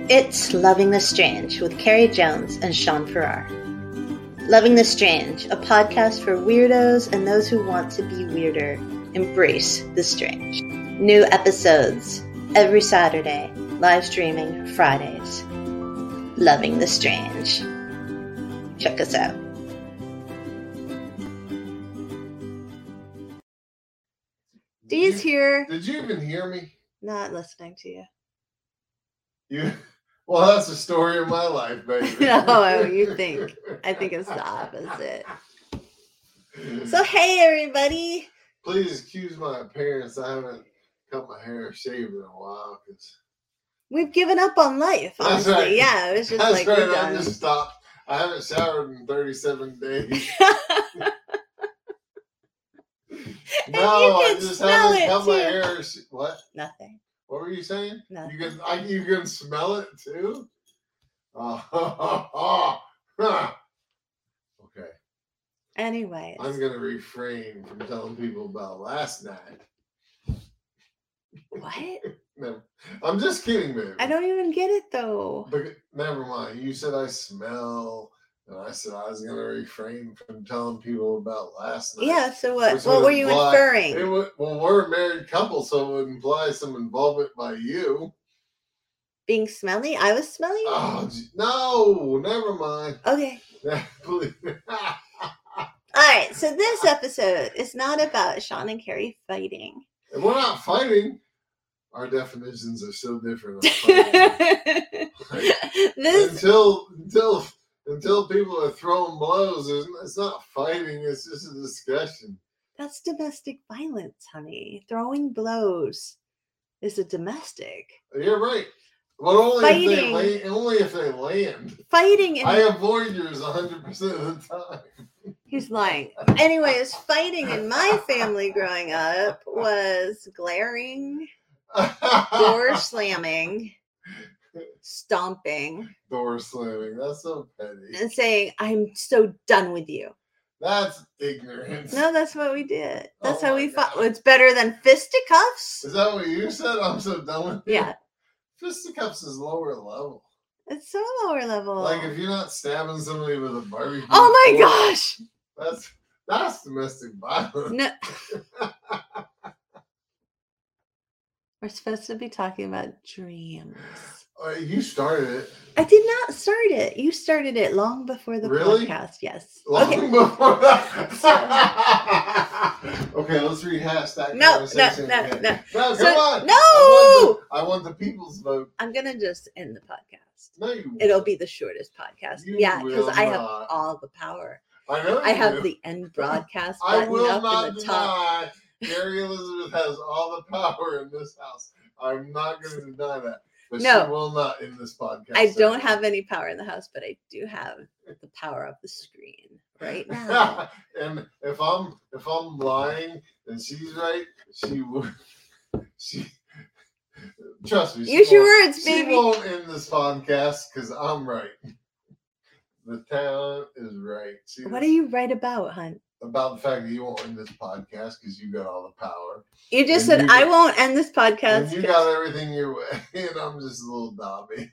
It's Loving the Strange with Carrie Jones and Sean Farrar. Loving the Strange, a podcast for weirdos and those who want to be weirder. Embrace the strange. New episodes every Saturday, live streaming Fridays. Loving the Strange. Check us out. Dee's here. Did you even hear me? Not listening to you. Well, that's the story of my life, baby. No, you think. I think it's the opposite. So, hey, everybody. Please excuse my appearance. I haven't cut my hair or shaved in a while. We've given up on life, honestly. That's right. Yeah, it was just that's like, right. we're I done. just stopped. I haven't showered in 37 days. No, I just haven't cut my hair. What? Nothing. What were you saying? Nothing. You can smell it too? Okay. Anyways. I'm going to refrain from telling people about last night. What? No, I'm just kidding, baby. I don't even get it, though. But never mind. You said I smell, and I said I was going to refrain from telling people about last night. Yeah, so what? What were you inferring? Well, we're a married couple, so it would imply some involvement by you. Being smelly? I was smelly? Oh, no, never mind. Okay. All right, so this episode is not about Sean and Carrie fighting. And we're not fighting. Our definitions are so different. Like, until people are throwing blows, it's not fighting. It's just a discussion. That's domestic violence, honey. Throwing blows is a domestic. You're right. But only if they land. Fighting. I avoid yours 100% of the time. He's lying. Anyways, fighting in my family growing up was glaring, door slamming, stomping. Door slamming. That's so petty. And saying, I'm so done with you. That's ignorance. No, that's what we did. That's how we fought. It's better than fisticuffs. Is that what you said? I'm so done with you? Yeah. Fisticuffs is lower level. It's so lower level. Like if you're not stabbing somebody with a barbecue. Oh my gosh. That's domestic violence. No. We're supposed to be talking about dreams. You started it. I did not start it. You started it long before the podcast. Yes. Long before that. Okay, let's rehash that conversation. No. Come on. No. I want the people's vote. I'm going to just end the podcast. No, you won't. It'll be the shortest podcast. Because I have all the power. I know. I have the end broadcast button I will up not in the top. deny Gary Elizabeth has all the power in this house. I'm not going to deny that. But no, she will not in this podcast. I don't have any power in the house, but I do have the power of the screen right now. And if I'm lying and she's right, she trust me. Use your words, baby. She won't end this podcast because I'm right. The town is right. What are you right about, hon? About the fact that you won't end this podcast because you got all the power. You just said I won't end this podcast. And you got everything your way, and I'm just a little Dobby.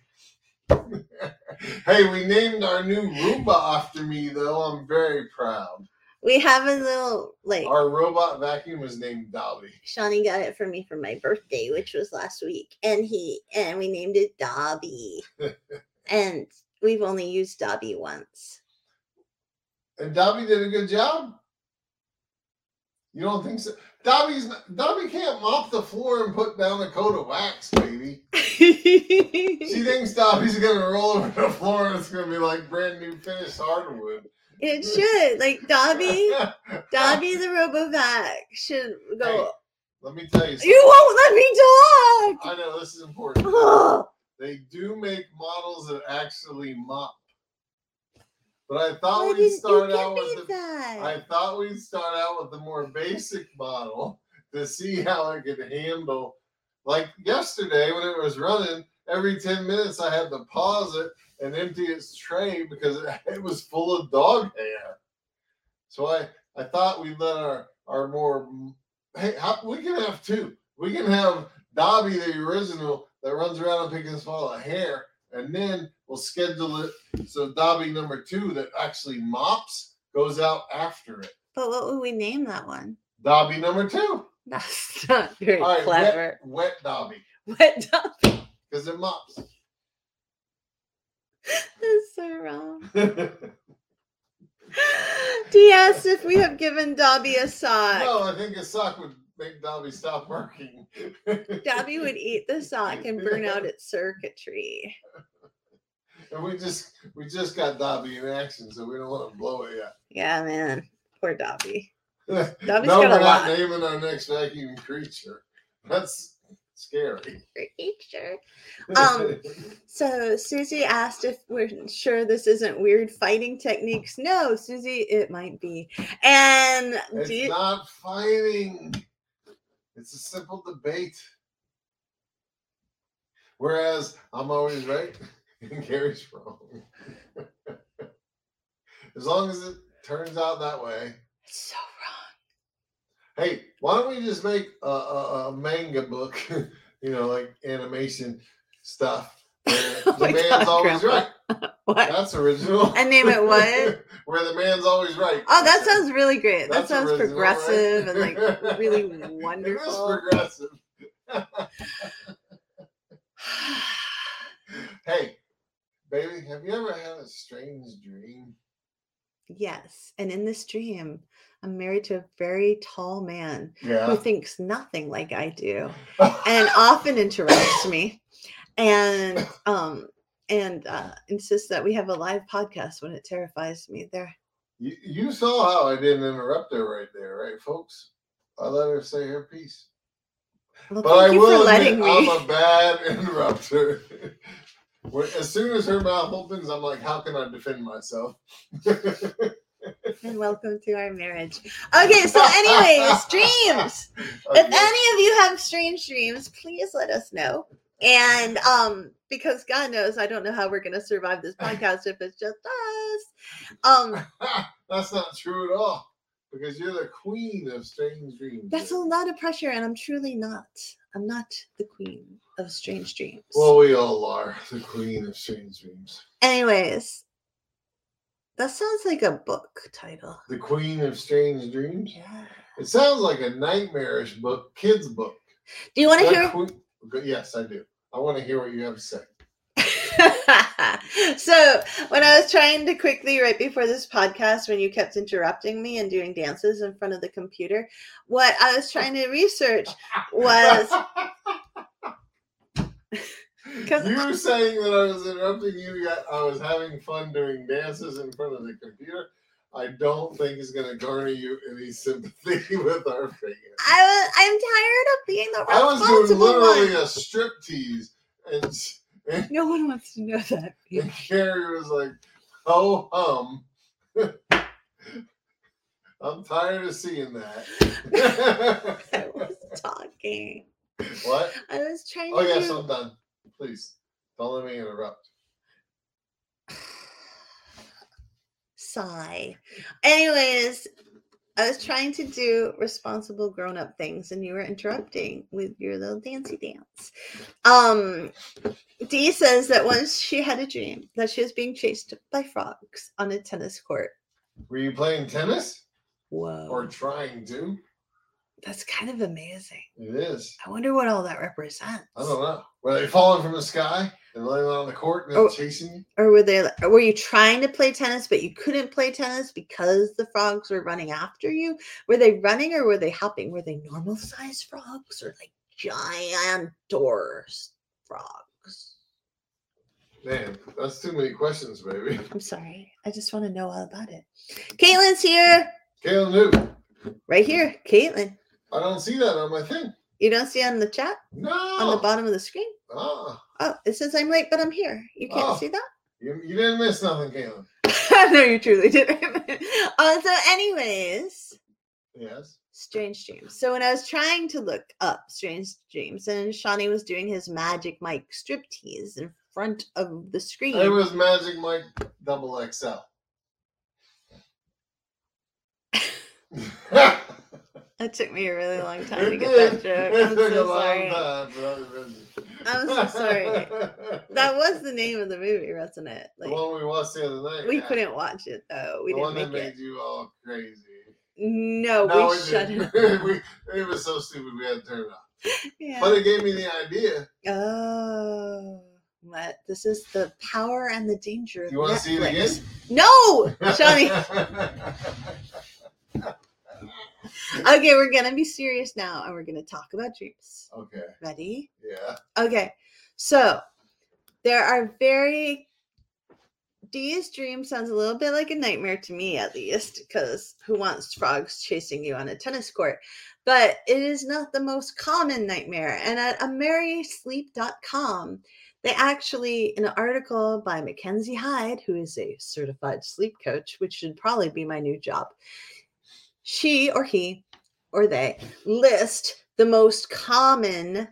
Hey, we named our new Roomba after me, though. I'm very proud. We have a little, our robot vacuum is named Dobby. Shawnee got it for me for my birthday, which was last week, and we named it Dobby. And we've only used Dobby once. And Dobby did a good job? You don't think so? Dobby can't mop the floor and put down a coat of wax, baby. She thinks Dobby's going to roll over the floor and it's going to be like brand new finished hardwood. It should. Like Dobby the RoboVac should go. Hey, let me tell you something. You won't let me talk! I know, this is important. They do make models that actually mop. But I thought we'd start out with the more basic model to see how it could handle. Like yesterday when it was running, every 10 minutes I had to pause it and empty its tray because it was full of dog hair. So I thought we'd let our more, we can have two. We can have Dobby, the original, that runs around and picks us full of hair. And then we'll schedule it so Dobby number 2 that actually mops goes out after it. But what would we name that one? Dobby number 2. That's not very All right, clever. Wet Dobby. Wet Dobby. Because it mops. That's so wrong. Dee asked if we have given Dobby a sock. No, I think a sock would make Dobby stop working. Dobby would eat the sock and burn out its circuitry. And we just got Dobby in action, so we don't want to blow it yet. Yeah, man. Poor Dobby. No, Dobby's we're got a not lot. naming our next vacuum creature. That's scary. Creature. So Susie asked if we're sure this isn't weird fighting techniques. No, Susie, it might be. And It's not fighting. It's a simple debate. Whereas I'm always right and Gary's wrong. As long as it turns out that way. It's so wrong. Hey, why don't we just make a manga book, like animation stuff. Where the man's always Grandpa. right. What? That's original. And name it what? Where the man's always right. Oh, that sounds really great. That's that sounds original, progressive right? and like really It is wonderful. progressive. Hey, baby, have you ever had a strange dream? Yes. And in this dream, I'm married to a very tall man who Yeah. thinks nothing like I do and often interrupts me and insists that we have a live podcast when it terrifies me. There. You saw how I didn't interrupt her right there, right, folks? I let her say her piece. Well, But I thank you will for letting admit, me. I'm a bad interrupter. As soon as her mouth opens, I'm like, how can I defend myself? And welcome to our marriage. Okay, so anyways, dreams. If any of you have strange dreams, please let us know. And because God knows I don't know how we're gonna survive this podcast if it's just us. That's not true at all. Because you're the queen of strange dreams. That's a lot of pressure, and I'm truly not. I'm not the queen of strange dreams. Well, we all are the queen of strange dreams. Anyways, that sounds like a book title. The queen of strange dreams? Yeah. It sounds like a nightmarish book, kid's book. Do you want to That hear? queen- Yes, I do. I want to hear what you have to say. So when I was trying to quickly, right before this podcast, when you kept interrupting me and doing dances in front of the computer, what I was trying to research was You saying that I was interrupting you, yet I was having fun doing dances in front of the computer, I don't think is going to garner you any sympathy with our fans. I'm tired of being the I was doing responsible literally one. a striptease, and No one wants to know that. And Carrie was like, "Oh, I'm tired of seeing that." I was talking. What? I was trying Oh, to yes, do... I'm done. Please, don't let me interrupt. Sigh. Anyways, I was trying to do responsible grown-up things, and you were interrupting with your little dancey dance. Dee says that once she had a dream that she was being chased by frogs on a tennis court. Were you playing tennis Whoa. or trying to? That's kind of amazing. It is. I wonder what all that represents. I don't know. Were they falling from the sky and landing on the court and then chasing you? Or were you trying to play tennis, but you couldn't play tennis because the frogs were running after you? Were they running or were they hopping? Were they normal sized frogs or like gigantor frogs? Man, that's too many questions, baby. I'm sorry. I just want to know all about it. Caitlin's here. Caitlin, who? Right here. Caitlin. I don't see that on my thing. You don't see on the chat? No. On the bottom of the screen? Ah, Oh, it says I'm late, but I'm here. You can't see that? you didn't miss nothing, Caitlin. No, you truly didn't. So anyways, Yes. strange dreams. So when I was trying to look up strange dreams, and Shawnee was doing his Magic Mike striptease in front of the screen. It was Magic Mike XXL. It took me a really long time to It get did. that joke. It I'm took so a long sorry. time for that to I'm so sorry. That was the name of the movie, wasn't it? The one we watched the other night. We couldn't watch it though. We the didn't one that make made you all crazy. No, we shut it. It was so stupid we had to turn it off. Yeah. But it gave me the idea. Oh, what? This is the power and the danger of You want to see it again? No, Johnny. Okay, we're gonna be serious now, and we're gonna talk about dreams. Okay. Ready? Yeah. Okay. So there are Dee's dream sounds a little bit like a nightmare to me, at least, because who wants frogs chasing you on a tennis court? But it is not the most common nightmare. And at AmerrySleep.com, they actually, in an article by Mackenzie Hyde, who is a certified sleep coach, which should probably be my new job, she or he or they list the most common,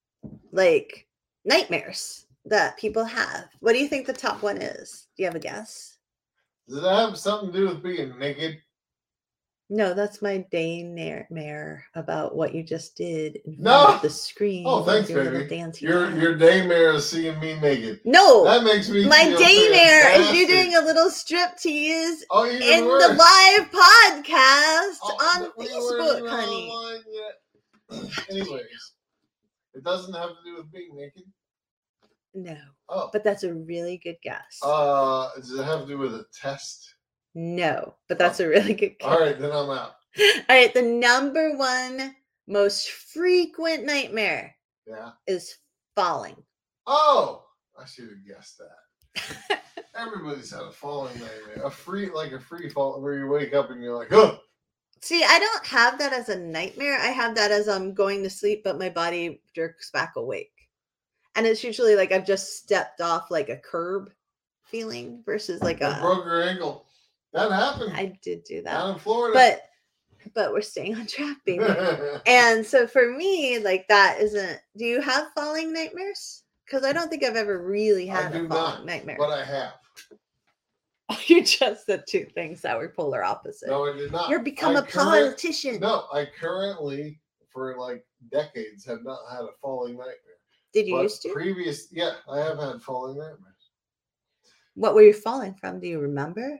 nightmares that people have. What do you think the top one is? Do you have a guess? Does it have something to do with being naked? No, that's my daymare about what you just did in front No. of the screen. Oh, thanks, baby. Your daymare is seeing me naked. No, that makes me. My feel daymare fantastic. is you doing a little striptease in the live podcast on Facebook, honey. Anyways, it doesn't have to do with being naked. No. Oh. But that's a really good guess. Does it have to do with a test? No, but that's a really good guess. All right, then I'm out. All right, the number one most frequent nightmare is falling. Oh, I should have guessed that. Everybody's had a falling nightmare. A free fall where you wake up and you're like, oh. See, I don't have that as a nightmare. I have that as I'm going to sleep, but my body jerks back awake. And it's usually like I've just stepped off like a curb feeling versus like I broke your ankle. That happened. I did do that. Down in Florida. But we're staying on track, baby. And so for me, that isn't. Do you have falling nightmares? Because I don't think I've ever really had a falling nightmare. But I have. You just said two things that were polar opposite. No, I did not. You're become a politician. No, I currently, for decades, have not had a falling nightmare. Did you used to? I have had falling nightmares. What were you falling from? Do you remember?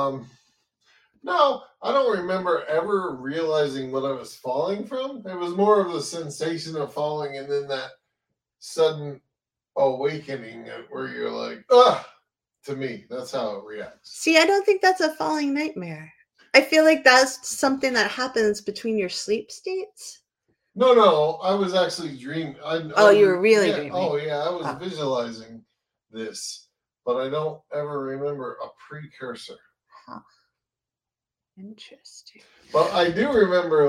No, I don't remember ever realizing what I was falling from. It was more of the sensation of falling and then that sudden awakening where you're like, ah, to me, that's how it reacts. See, I don't think that's a falling nightmare. I feel like that's something that happens between your sleep states. No, I was actually dreaming. You were really dreaming. Oh, yeah, I was visualizing this, but I don't ever remember a precursor. Huh. Interesting. But I do remember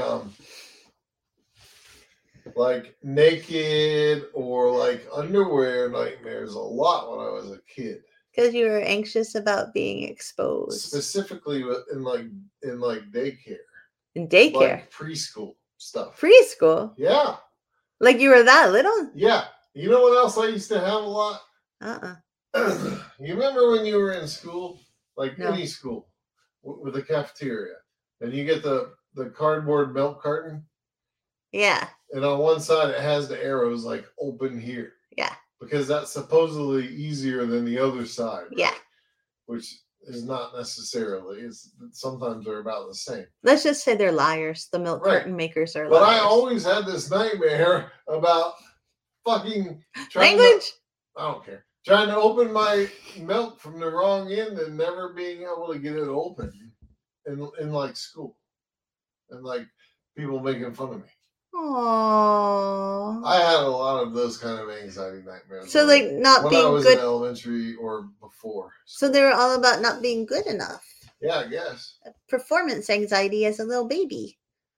naked or underwear nightmares a lot when I was a kid. Because you were anxious about being exposed. Specifically in daycare. In daycare? Preschool stuff. Preschool? Yeah. Like you were that little? Yeah. You know what else I used to have a lot? You remember when you were in school? Any school with a cafeteria. And you get the cardboard milk carton? Yeah. And on one side it has the arrows open here. Yeah. Because that's supposedly easier than the other side. Right? Yeah. Which is not necessarily. Sometimes they're about the same. Let's just say they're liars. The milk carton makers are liars. But I always had this nightmare about fucking language. I don't care. Trying to open my milk from the wrong end and never being able to get it open in school. And people making fun of me. Aww. I had a lot of those kind of anxiety nightmares. So not being good. When I was in elementary or before. So they were all about not being good enough. Yeah, I guess. Performance anxiety as a little baby.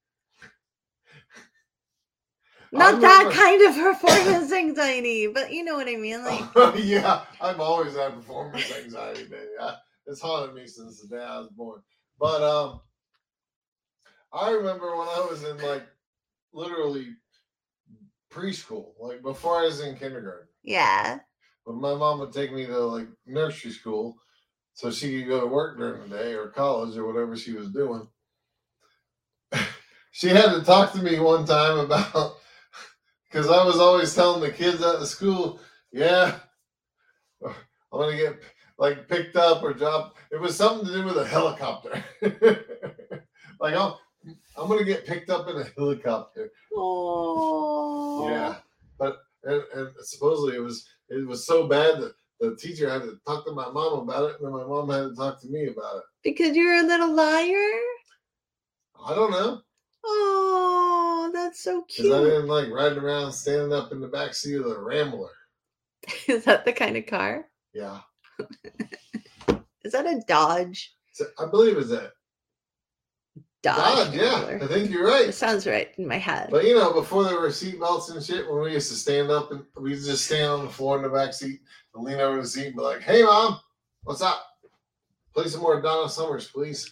Not that kind of performance anxiety, but you know what I mean. Yeah, I've always had performance anxiety, baby. It's haunted me since the day I was born. But I remember when I was in literally preschool, before I was in kindergarten. Yeah. But my mom would take me to nursery school so she could go to work during the day or college or whatever she was doing. She had to talk to me one time about Because I was always telling the kids at the school, yeah, I'm gonna get like picked up or dropped. It was something to do with a helicopter. Like I'm gonna get picked up in a helicopter. Oh. Yeah, but and supposedly it was so bad that the teacher had to talk to my mom about it, and then my mom had to talk to me about it. Because you're a little liar? I don't know. Oh, that's so cute. Because I didn't like riding around standing up in the back seat of the Rambler. Is that the kind of car? Yeah. Is that a Dodge? So, I believe it's a Dodge, yeah. I think you're right. It sounds right in my head. But before there were seatbelts and shit, when we used to stand up and we used to just stand on the floor in the back seat and lean over the seat and be like, "Hey, Mom, what's up? Play some more Donna Summers, please."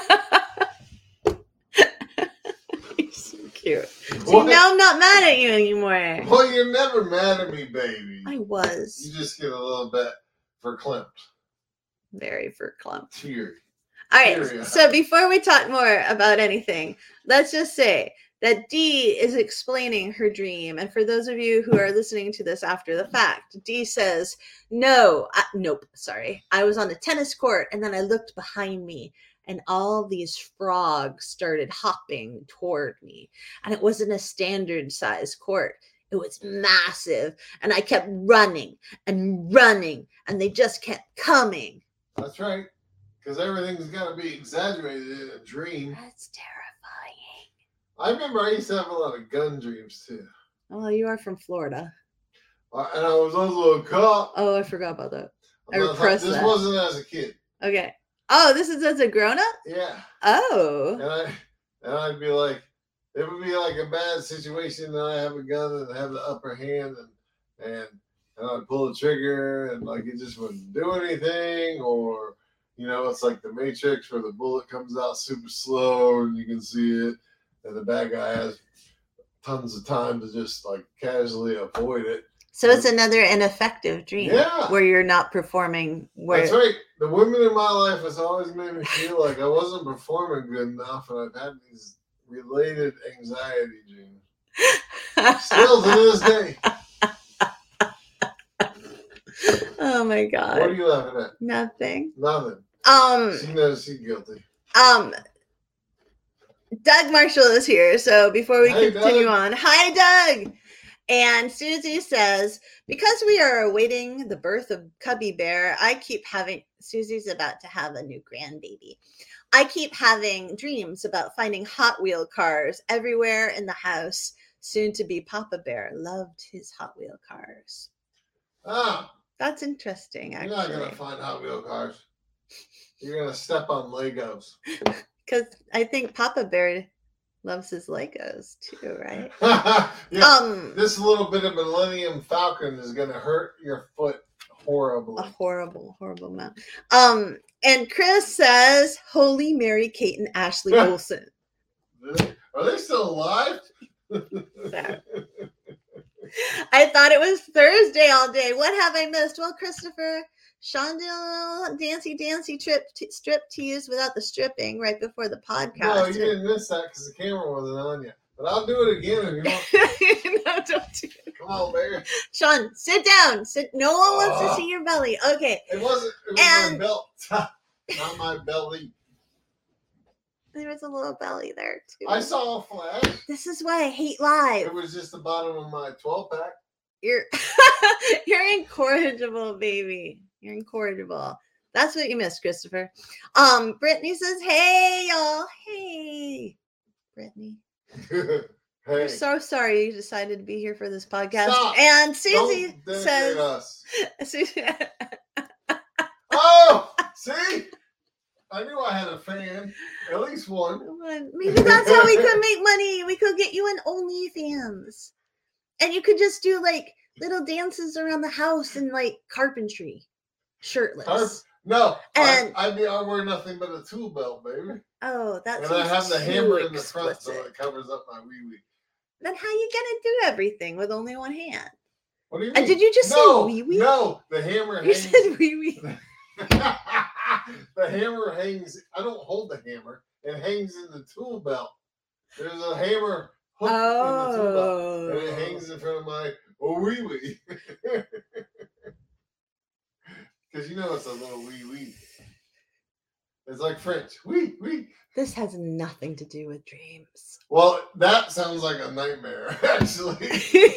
You're so cute. See, now I'm not mad at you anymore. Well, you're never mad at me, baby. I was. You just get a little bit verklempt. Very verklempt. Teary. All right, so before we talk more about anything, let's just say that Dee is explaining her dream. And for those of you who are listening to this after the fact, Dee says, nope, sorry. I was on a tennis court and then I looked behind me and all these frogs started hopping toward me. And it wasn't a standard size court. It was massive. And I kept running and they just kept coming. That's right. Because everything's got to be exaggerated in a dream. That's terrifying. I remember I used to have a lot of gun dreams too. Oh, you are from Florida. And I was also a cop. Oh, I forgot about that. This wasn't as a kid. Okay. Oh, this is as a grown-up? Yeah. Oh. And I'd be like, it would be like a bad situation and I have a gun and have the upper hand and I'd pull the trigger and like it just wouldn't do anything, or it's like the Matrix where the bullet comes out super slow and you can see it, and the bad guy has tons of time to just like casually avoid it. So it's another ineffective dream. Yeah. Where you're not performing. That's right. The women in my life has always made me feel like I wasn't performing good enough, and I've had these related anxiety dreams. Still to this day. Oh my God. What are you laughing at? Nothing. She knows she's guilty. Doug Marshall is here. So before we continue Doug. on, hi Doug. And Susie says, because we are awaiting the birth of Cubby Bear, Susie's about to have a new grandbaby. I keep having dreams about finding Hot Wheel cars everywhere in the house. Soon to be Papa Bear loved his Hot Wheel cars. Ah. That's interesting, actually. You're not going to find Hot Wheel cars. You're going to step on Legos. Because I think Papa Bear loves his Legos too, right? Yeah, this little bit of Millennium Falcon is going to hurt your foot horribly. A horrible amount. And Chris says, Holy Mary, Kate, and Ashley Olsen. Are they still alive? I thought it was Thursday all day. What have I missed? Well, Christopher, Shondell Dancy strip tease without the stripping right before the podcast. No, you didn't miss that because the camera wasn't on you. But I'll do it again if you want. No, don't do it. Come on, baby. Sean, sit down. No one wants to see your belly. Okay. It wasn't my belt. Not my belly. There was a little belly there, too. I saw a flash. This is why I hate live. It was just the bottom of my 12-pack. You're incorrigible, baby. You're incorrigible. That's what you missed, Christopher. Brittany says, hey, y'all. Hey, Brittany. Hey. We're so sorry you decided to be here for this podcast. Stop. And Susie says... Us. Susie... Oh, see? I knew I had a fan. At least one. Maybe that's how we could make money. We could get you an OnlyFans. And you could just do like little dances around the house and like carpentry. Shirtless. No. And I wear nothing but a tool belt, baby. Oh, that's. And I have the hammer in the front so it covers up my wee-wee. Then how you gonna do everything with only one hand? What do you mean? Did you just say wee-wee? No, the hammer You said wee-wee. The hammer hangs. I don't hold the hammer. It hangs in the tool belt. There's a hammer hook in the tuba, Oh. and it hangs in front of my wee wee. Because you know it's a little wee wee. It's like French. Wee wee. This has nothing to do with dreams. Well, that sounds like a nightmare, actually.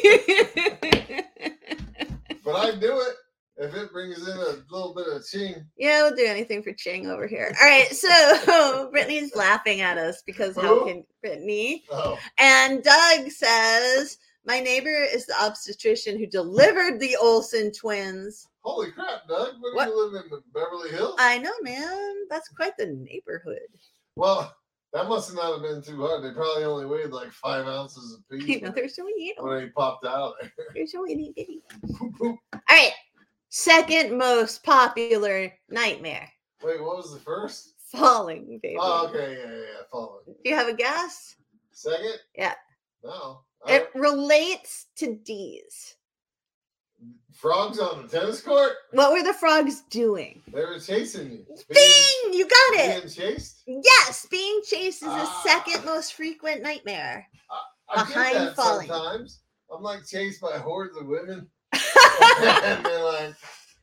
But I do it if it brings in a little bit of ching. Yeah, we'll do anything for Ching over here. All right, so Brittany's laughing at us because how can Brittany? Oh. And Doug says, my neighbor is the obstetrician who delivered the Olsen twins. Holy crap, Doug. What? You live in Beverly Hills? I know, man. That's quite the neighborhood. Well, that must not have been too hard. They probably only weighed like 5 ounces apiece. You know, there's so many. When they popped out. There's so many bitty. All right. Second most popular nightmare. Wait, what was the first? Falling, baby. Oh, okay. Yeah. Falling. Do you have a guess? Second? Yeah. No. It relates to D's. Frogs on the tennis court? What were the frogs doing? They were chasing you. Bing! You got it. Being chased? Yes, being chased is the second most frequent nightmare. I behind get that falling. Sometimes I'm like chased by hordes of women. And they're like...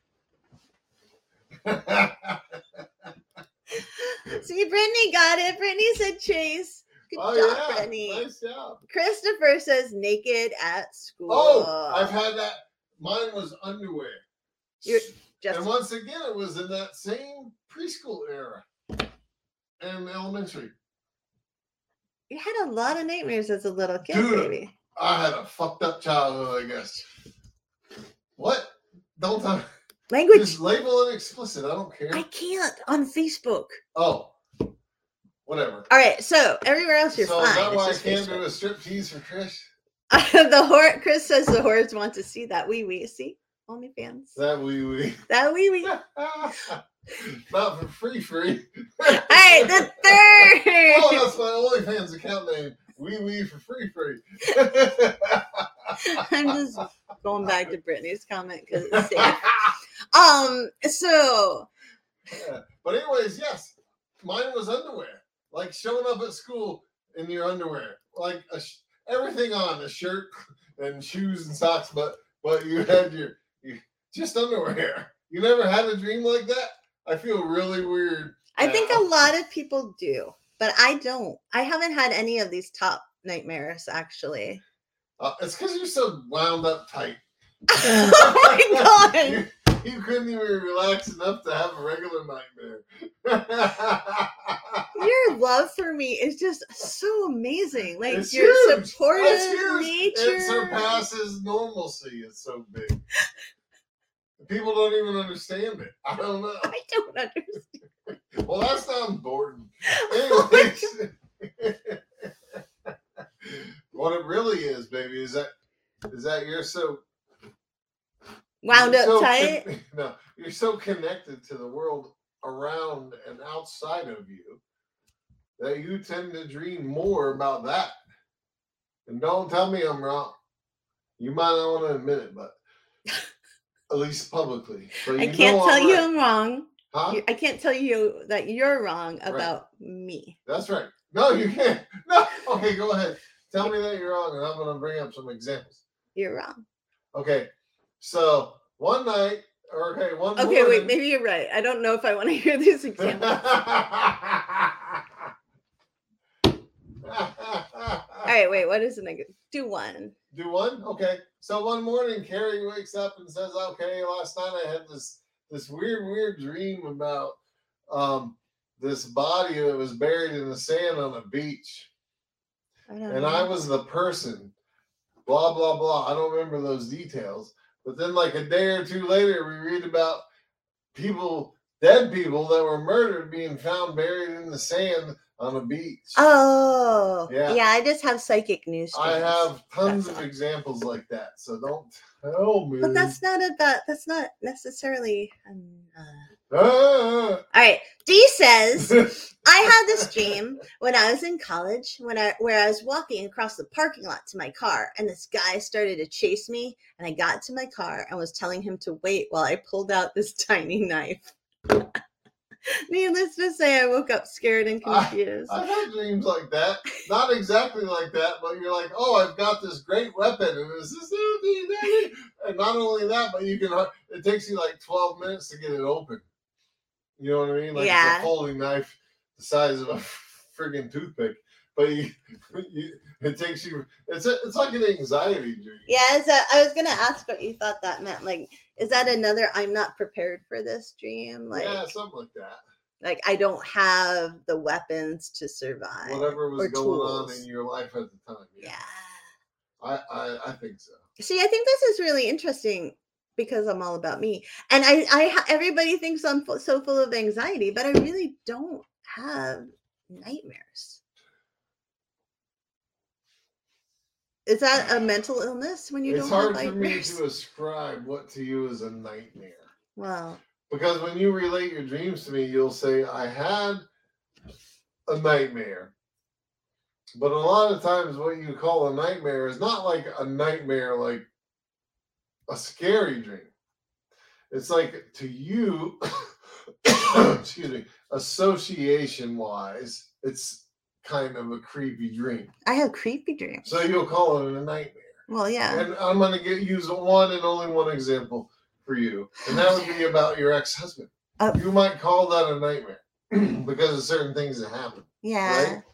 See, Brittany got it. Brittany said chase. Good job, Brittany. Nice job. Christopher says naked at school. Oh, I've had that. Mine was underwear. And once again, it was in that same preschool era and elementary. You had a lot of nightmares as a little kid, Dude, baby. I had a fucked up childhood, I guess. What? Don't tell me. Language. Just label it explicit. I don't care. I can't on Facebook. Oh. Whatever. All right, so everywhere else you're fine. So is that why I It's can't just do a strip tease for Trish? Chris says the hordes want to see that wee wee. See? OnlyFans. That wee wee. That wee wee. Not for free. All right, the third. Oh, that's my OnlyFans account name. Wee wee for free. I'm just going back to Brittany's comment because it's safe. So. Yeah. But anyways, yes, mine was underwear. Like showing up at school in your underwear, like everything on, a shirt and shoes and socks, but you had your just underwear. You never had a dream like that? I feel really weird. I think a lot of people do, but I don't. I haven't had any of these top nightmares, actually. It's because you're so wound up tight. Oh my God. You couldn't even relax enough to have a regular nightmare. Your love for me is just so amazing. Like it's your huge. supportive nature. It surpasses normalcy. It's so big. People don't even understand it. I don't know. I don't understand. Well, that sounds boring. Anyways, what it really is, baby, is that you're so wound up tight. No, you're so connected to the world around and outside of you that you tend to dream more about that. And don't tell me I'm wrong. You might not want to admit it, but at least publicly. I can't tell you I'm wrong. Huh? I can't tell you that you're wrong about me. That's right. No, you can't. No. Okay, go ahead. Tell me that you're wrong, and I'm going to bring up some examples. You're wrong. Okay. So one night, one morning. Okay, wait, maybe you're right. I don't know if I want to hear these examples. All right, wait, what is it? Do one. Do one? Okay. So one morning, Carrie wakes up and says, okay, last night I had this weird dream about this body that was buried in the sand on a beach. I was the person. Blah, blah, blah. I don't remember those details. But then like a day or two later, we read about dead people that were murdered being found buried in the sand on a beach. Oh, yeah. I just have psychic news. I have tons of examples like that. So don't tell me. But that's not necessarily. All right. D says, I had this dream when I was in college where I was walking across the parking lot to my car, and this guy started to chase me, and I got to my car and was telling him to wait while I pulled out this tiny knife. Needless to say, I woke up scared and confused. I've had dreams like that. Not exactly like that, but you're like, oh, I've got this great weapon, and it's this, and not only that, but you can. It takes you like 12 minutes to get it open. You know what I mean? Like it's a folding knife the size of a friggin' toothpick. But it takes you. It's like an anxiety dream. Yeah, I was gonna ask what you thought that meant. Like, is that another I'm not prepared for this dream? Like, yeah, something like that. Like I don't have the weapons to survive. Whatever was going on in your life at the time. Yeah. I think so. See, I think this is really interesting because I'm all about me, and I everybody thinks I'm so full of anxiety, but I really don't have nightmares. Is that a mental illness when you don't have nightmares? It's hard for me to ascribe what to you is a nightmare. Wow. Because when you relate your dreams to me, you'll say, I had a nightmare. But a lot of times what you call a nightmare is not like a nightmare, like a scary dream. It's like to you, excuse me, association-wise, it's kind of a creepy dream. I have creepy dreams. So you'll call it a nightmare. Well, yeah. And I'm going to use one and only one example for you. And that would be about your ex-husband. You might call that a nightmare because of certain things that happen. Yeah. Right?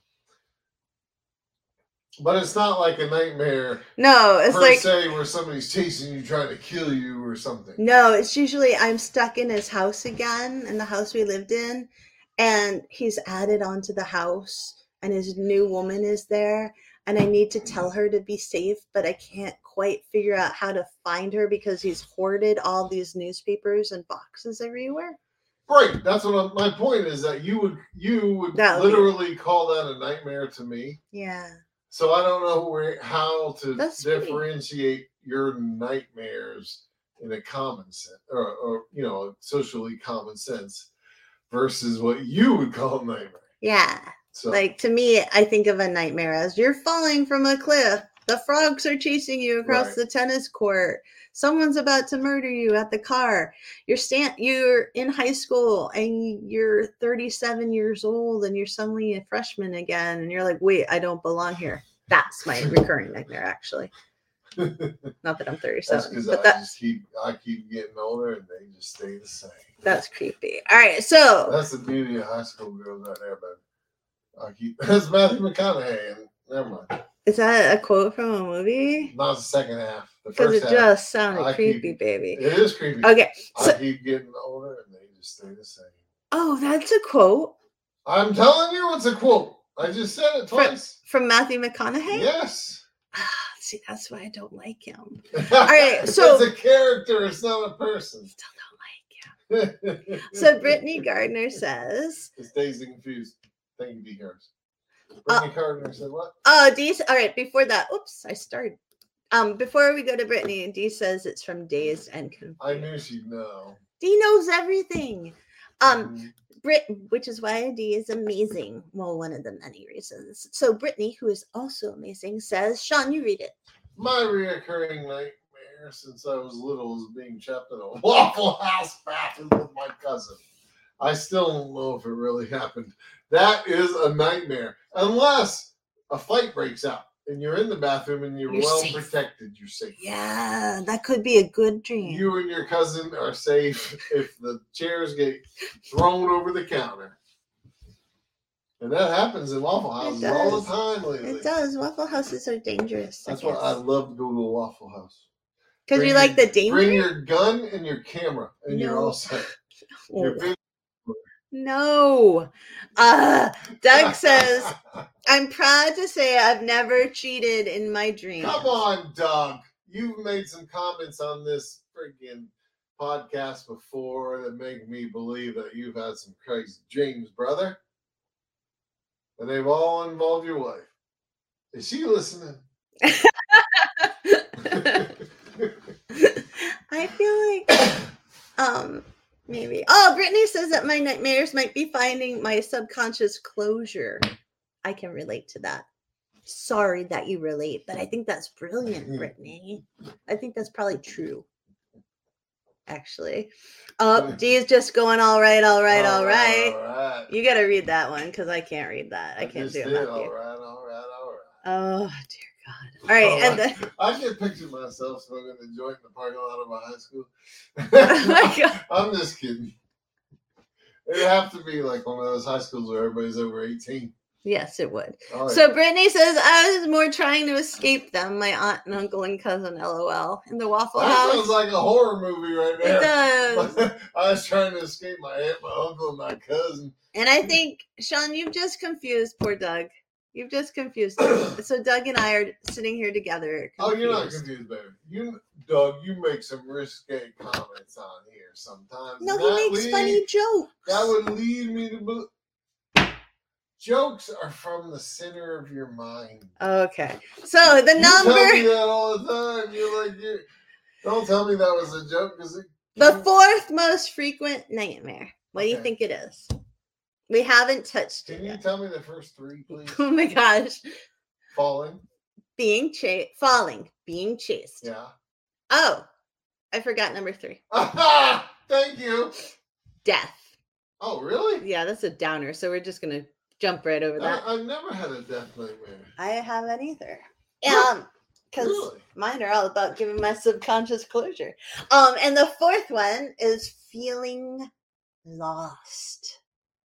But it's not like a nightmare. No, it's like say where somebody's chasing you, trying to kill you or something. No, it's usually I'm stuck in his house again, in the house we lived in, and he's added onto the house. And his new woman is there, and I need to tell her to be safe, but I can't quite figure out how to find her because he's hoarded all these newspapers and boxes everywhere. Right. That's what my point is, that you would literally call that a nightmare to me. Yeah. So I don't know how to differentiate your nightmares in a common sense, or socially common sense, versus what you would call a nightmare. Yeah. So. Like, to me, I think of a nightmare as you're falling from a cliff. The frogs are chasing you across the tennis court. Someone's about to murder you at the car. You're in high school and you're 37 years old and you're suddenly a freshman again. And you're like, wait, I don't belong here. That's my recurring nightmare, actually. Not that I'm 37. That's because I keep getting older and they just stay the same. That's creepy. All right, so. That's the beauty of high school girls right there, but. That's Matthew McConaughey, and never mind. Is that a quote from a movie? Not the second half. Because it just sounded creepy, baby. It is creepy. Okay. So, I keep getting older, and they just stay the same. Oh, that's a quote. I'm telling you, it's a quote. I just said it twice. From Matthew McConaughey? Yes. See, that's why I don't like him. All right, so it's a character. It's not a person. Still don't like him. So Brittany Gardner says, "It's dazed and confused." Thank you, D. Harris. Brittany Gardner said what? Oh, D. All right. Before that, I started. Before we go to Brittany, D says it's from Dazed and Confused. I knew she'd know. D knows everything. Which is why D is amazing. Well, one of the many reasons. So Brittany, who is also amazing, says, Sean, you read it. My reoccurring nightmare since I was little is being trapped in a Waffle House bathroom with my cousin. I still don't know if it really happened. That is a nightmare. Unless a fight breaks out and you're in the bathroom and you're well safe. Protected, you're safe. Yeah, that could be a good dream. You and your cousin are safe if the chairs get thrown over the counter. And that happens in Waffle Houses all the time lately. It does. Waffle Houses are dangerous. That's why I love to go to a Waffle House. Because you like the danger? Bring your gun and your camera and you're all set. No. Doug says, I'm proud to say I've never cheated in my dreams. Come on, Doug. You've made some comments on this freaking podcast before that make me believe that you've had some crazy dreams, brother. And they've all involved your wife. Is she listening? I feel like maybe. Oh, Brittany says that my nightmares might be finding my subconscious closure. I can relate to that. Sorry that you relate, but I think that's brilliant, Brittany. I think that's probably true. actually. Oh, D's just going all right. All right. You got to read that one because I can't read that. I can't do it, Matthew. All right. Oh, dear God. All right. And then, I can picture myself smoking a joint in the parking lot of my high school. oh my God. I'm just kidding. It'd have to be like one of those high schools where everybody's over 18. Yes, it would. Oh, So Brittany says, I was more trying to escape them, my aunt and uncle and cousin, LOL, in the Waffle that House. sounds like a horror movie right there. It does. I was trying to escape my aunt, my uncle, and my cousin. And I think, Sean, you've just confused poor Doug. You've just confused him. So Doug and I are sitting here together. Oh, you're not confused, baby. Doug, you make some risque comments on here sometimes. No, he makes funny jokes. That would lead me to believe. Jokes are from the center of your mind. Okay. So the number. You tell me that all the time. Don't tell me that was a joke. The fourth most frequent nightmare. What do you think it is? We haven't touched it. Can you tell me the first three, please? Oh my gosh. Falling. Being chased. Falling. Being chased. Yeah. Oh, I forgot number 3. Thank you. Death. Oh, really? Yeah, that's a downer. So we're just going to jump right over that. I've never had a death nightmare. I haven't either. Because Really? mine are all about giving my subconscious closure. And the fourth one is feeling lost.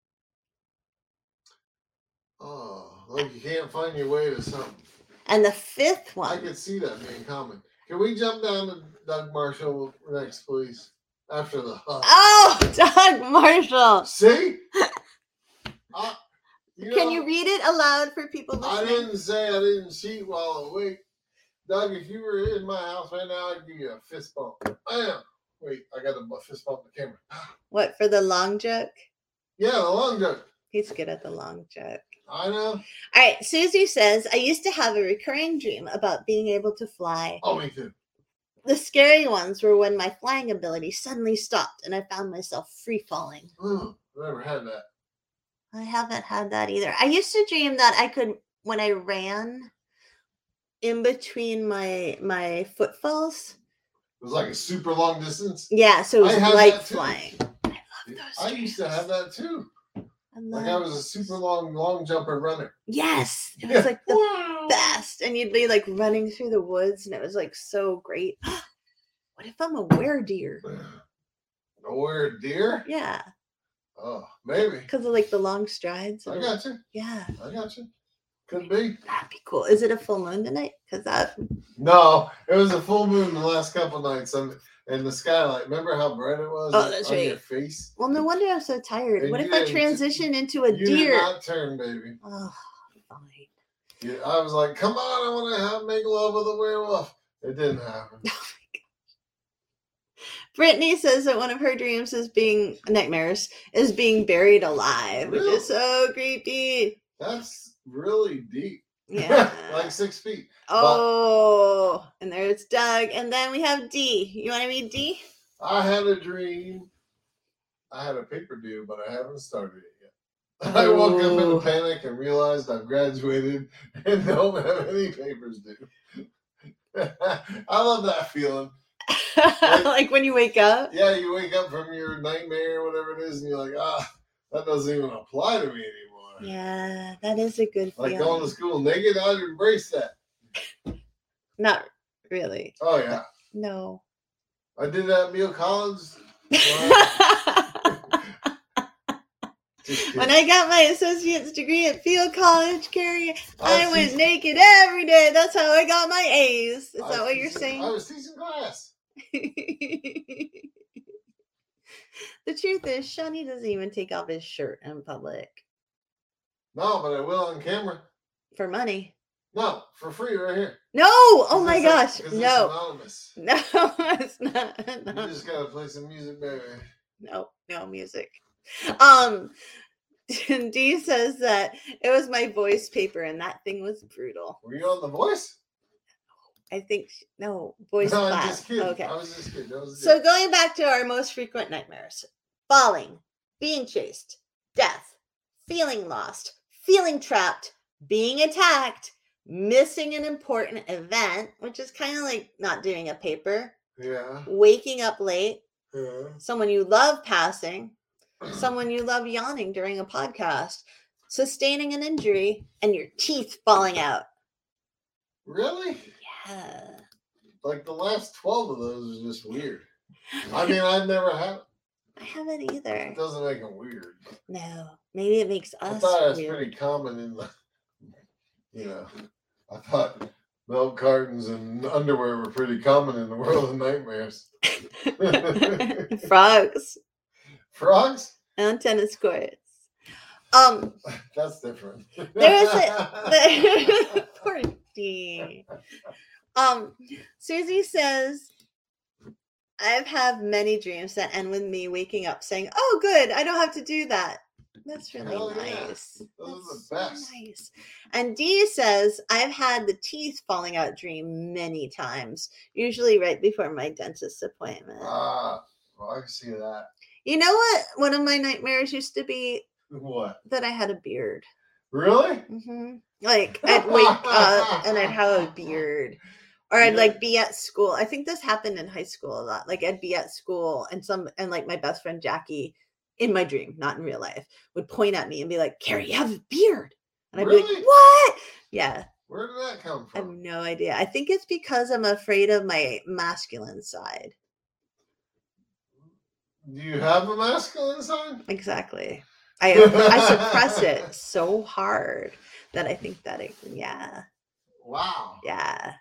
Oh, like you can't find your way to something. And the fifth one. I could see that being common. Can we jump down to Doug Marshall next, please? After the Oh, Doug Marshall. See? Can you read it aloud for people listening? I didn't say I didn't cheat while awake. Doug, if you were in my house right now, I'd give you a fist bump. Bam! Wait, I got to fist bump the camera. What, for the long joke? Yeah, the long joke. He's good at the long joke. I know. All right, Susie says, I used to have a recurring dream about being able to fly. Oh, me too. The scary ones were when my flying ability suddenly stopped and I found myself free falling. Never had that. I haven't had that either. I used to dream that I could, when I ran in between my footfalls. It was like a super long distance. Yeah, so it was like flying. I love those. I used to have that too. I was a super long jumper runner. Yes, it was like the best. And you'd be like running through the woods and it was like so great. What if I'm a weredeer? A weredeer? Yeah. Oh, maybe. Because of like the long strides. I got you. Yeah. I got you. Could be. That'd be cool. Is it a full moon tonight? No, it was a full moon the last couple nights in the skylight. Remember how bright it was that's on right. your face? Well, no wonder I'm so tired. And what if I transition into a you deer? You did not turn, baby. Oh, fine. Yeah, I was like, come on, I want to make love with a werewolf. It didn't happen. Brittany says that one of her dreams is being buried alive, Really? which is so creepy. That's really deep. Yeah. Like 6 feet. Oh, and there's Doug. And then we have D. You want to read D? I had a dream. I had a paper due, but I haven't started it yet. I woke up in a panic and realized I've graduated and don't have any papers due. I love that feeling. Like when you wake up? Yeah, you wake up from your nightmare or whatever it is, and you're like, that doesn't even apply to me anymore. Yeah, that is a good feeling. Like going to school naked, I'd embrace that. Not really. Oh, yeah. No. I did that at Beale College. When I got my associate's degree at Field College, Carrie, I went naked every day. That's how I got my A's. Is that what you're saying? I was teaching class. The truth is, Shawnee doesn't even take off his shirt in public. No, but I will on camera. For money. No, for free right here. No! Oh my gosh. No. It's no, it's not. No. You just gotta play some music, baby. No music. D says that it was my voice paper and that thing was brutal. Were you on The Voice? I think voice no, class. I'm just kidding. Okay. I was just kidding. So going back to our most frequent nightmares: falling, being chased, death, feeling lost, feeling trapped, being attacked, missing an important event, which is kind of like not doing a paper. Yeah. Waking up late, someone you love passing, someone you love yawning during a podcast, sustaining an injury, and your teeth falling out. Really? Yeah. Like the last 12 of those is just weird. I mean, I've never had. I haven't either. It doesn't make them weird. No, maybe it makes us. I thought that's weird. pretty common in the. I thought milk cartons and underwear were pretty common in the world of nightmares. Frogs. Frogs? On tennis courts. That's different. There is a poor D. Susie says, I've had many dreams that end with me waking up saying, "Oh, good, I don't have to do that." That's really nice. Yeah. Those That's are the best. So nice. And Dee says, I've had the teeth falling out dream many times, usually right before my dentist appointment. Well, I can see that. You know what? One of my nightmares used to be what? That I had a beard. Really? Mm-hmm. Like I'd wake up and I'd have a beard. Or I'd like be at school. I think this happened in high school a lot. Like I'd be at school and like my best friend Jackie, in my dream, not in real life, would point at me and be like, "Carrie, you have a beard." And I'd be like, "What?" Yeah. Where did that come from? I have no idea. I think it's because I'm afraid of my masculine side. Do you have a masculine side? Exactly. I suppress it so hard that I think that yeah. Wow. Yeah.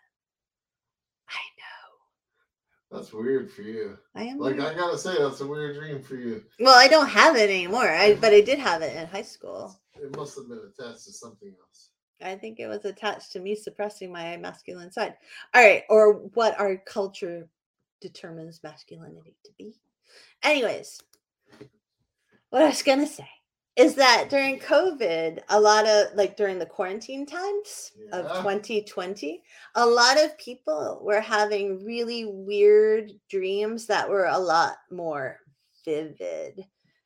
I know. That's weird for you. I am. Like, I gotta say, that's a weird dream for you. Well, I don't have it anymore. But I did have it in high school. It must have been attached to something else. I think it was attached to me suppressing my masculine side. All right. Or what our culture determines masculinity to be. Anyways, what I was going to say is that during COVID, a lot of during the quarantine times of 2020, a lot of people were having really weird dreams that were a lot more vivid.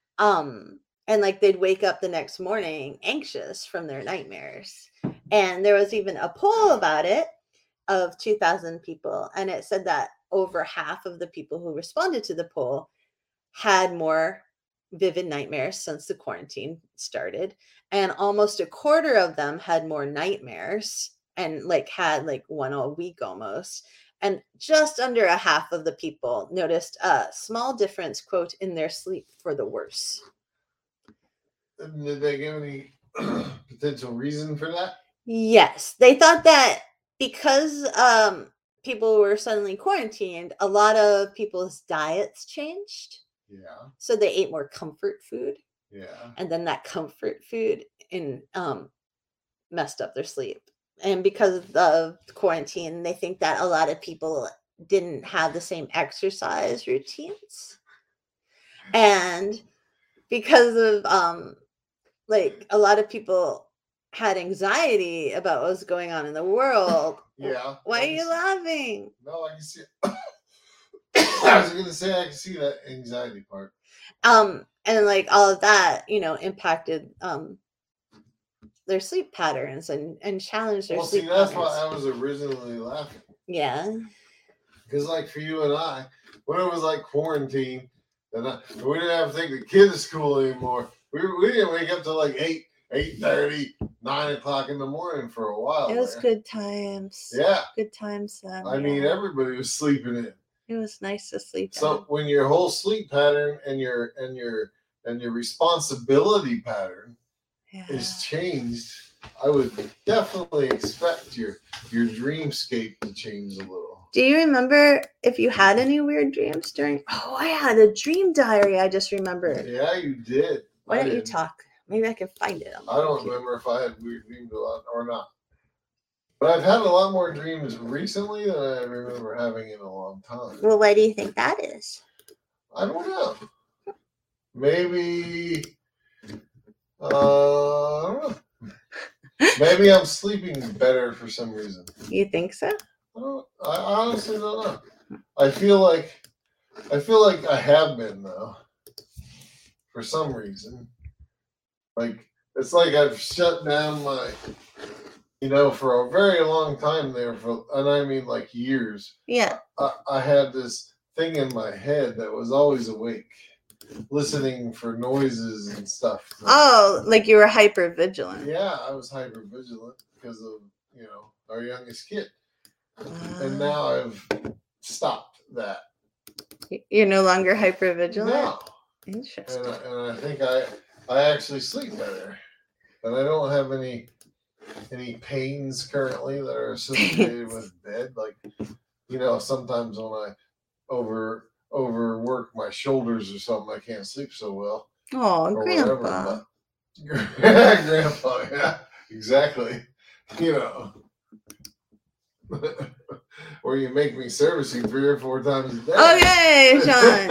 And they'd wake up the next morning anxious from their nightmares. And there was even a poll about it of 2,000 people. And it said that over half of the people who responded to the poll had more vivid nightmares since the quarantine started. And almost a quarter of them had more nightmares and had one a week almost. And just under a half of the people noticed a small difference, quote, in their sleep for the worse. Did they give any potential reason for that? Yes. They thought that because people were suddenly quarantined, a lot of people's diets changed. Yeah. So they ate more comfort food. Yeah. And then that comfort food messed up their sleep. And because of the quarantine, they think that a lot of people didn't have the same exercise routines. And because of a lot of people had anxiety about what was going on in the world. Yeah. Why are you laughing? No, I can see it. I was going to say I can see that anxiety part. And all of that, impacted their sleep patterns and challenged their sleep patterns. That's why I was originally laughing. Yeah. Because for you and I, when it was quarantine, and we didn't have to take the kids to school anymore. We didn't wake up till 8:30, 9 o'clock in the morning for a while. It was good times. Yeah. Good times then. I mean, everybody was sleeping in. It was nice to sleep. So when your whole sleep pattern and your responsibility pattern is changed, I would definitely expect your dreamscape to change a little. Do you remember if you had any weird dreams during? Oh, I had a dream diary. I just remembered. Yeah, you did. Why don't you talk? Maybe I can find it. I don't remember if I had weird dreams or not. But I've had a lot more dreams recently than I remember having in a long time. Well, why do you think that is? I don't know. Maybe, I don't know. Maybe I'm sleeping better for some reason. You think so? I honestly don't know. I feel like I have been though. For some reason. It's like I've shut down my, for a very long time there, and I mean years. Yeah. I had this thing in my head that was always awake, listening for noises and stuff. Oh, like you were hyper vigilant. Yeah, I was hyper vigilant because of, our youngest kid. And now I've stopped that. You're no longer hyper vigilant? No. Interesting. And I think I actually sleep better. And I don't have any pains currently that are associated with bed. Like, sometimes when I overwork my shoulders or something, I can't sleep so well. Oh, Grandpa. Grandpa, yeah, exactly. Or you make me service you 3 or 4 times a day. Okay, Sean.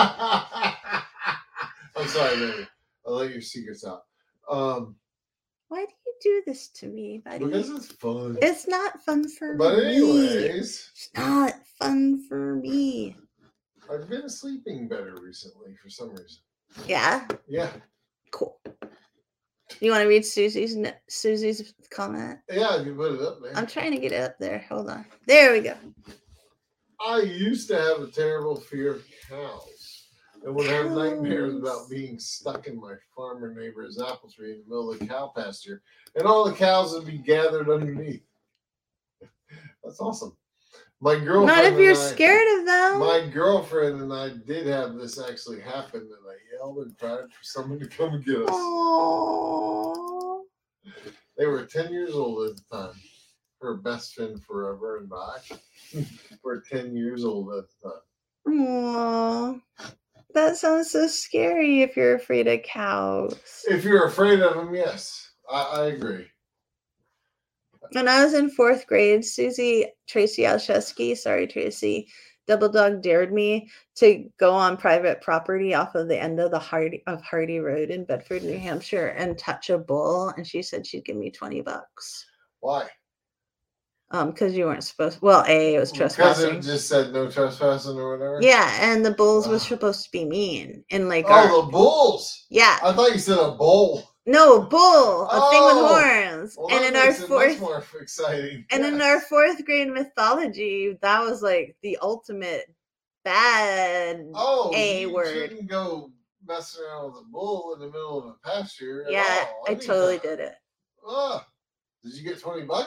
I'm sorry, baby. I'll let your secrets out. Why do you do this to me, buddy? Because it's fun. It's not fun for me. But anyways. It's not fun for me. I've been sleeping better recently for some reason. Yeah? Yeah. Cool. You want to read Susie's comment? Yeah, you put it up there. I'm trying to get it up there. Hold on. There we go. I used to have a terrible fear of cows and would have nightmares about being stuck in my farmer neighbor's apple tree in the middle of the cow pasture, and all the cows would be gathered underneath. That's awesome. My girlfriend. Not if you're scared of them. My girlfriend and I did have this actually happen, and I yelled and cried for someone to come and get us. Aww. They were 10 years old at the time. Her best friend forever and I were 10 years old at the time. Aww. That sounds so scary if you're afraid of cows. If you're afraid of them, yes. I agree. When I was in 4th grade, Tracy Alszewski, Double Dog dared me to go on private property off of the end of Hardy Road in Bedford, New Hampshire, and touch a bull. And she said she'd give me $20. Why? Because you weren't supposed. Well, it was trespassing. Because it just said no trespassing or whatever. Yeah, and the bulls was supposed to be mean, and like. The bulls. Yeah. I thought you said a bull. No, a bull, a thing with horns. Well, and in our 4th, much more exciting. And in our 4th grade mythology, that was like the ultimate bad A word. You shouldn't go messing around with a bull in the middle of a pasture. Yeah, I totally did it. Did you get $20? No.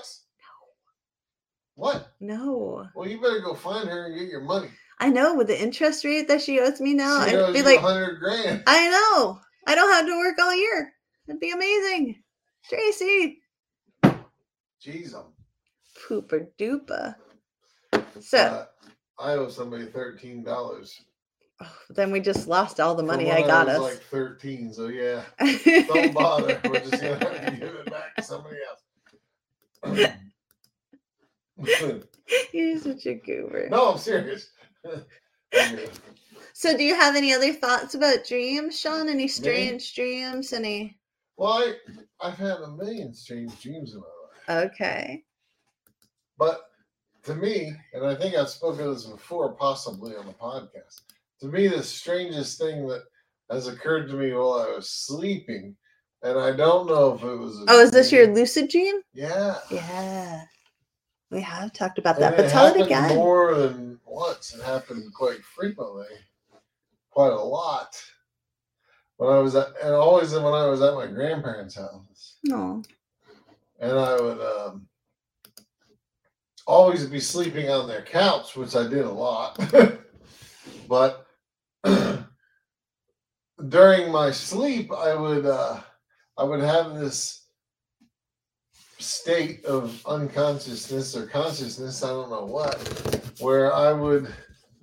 What? No. Well, you better go find her and get your money. I know, with the interest rate that she owes me now, I'd be like $100,000. I know. I don't have to work all year. It'd be amazing. Tracy. Jeez, Pooper duper. So I owe somebody $13. Then we just lost all the money I got us. Like 13, so yeah. Don't bother. We're just gonna have to give it back to somebody else. You're such a goober. No, I'm serious. So do you have any other thoughts about dreams, Sean? Any strange dreams? Any? Well, I've had a million strange dreams in my life. Okay. But to me, and I think I've spoken of this before, possibly on the podcast, to me, the strangest thing that has occurred to me while I was sleeping, and I don't know if it was is this your lucid dream? Yeah. Yeah. We have talked about that, but tell it again. More than once. It happened quite frequently. Quite a lot. When I was at my grandparents' house. No. And I would always be sleeping on their couch, which I did a lot. But during my sleep, I would have this state of unconsciousness or consciousness, I don't know what, where I would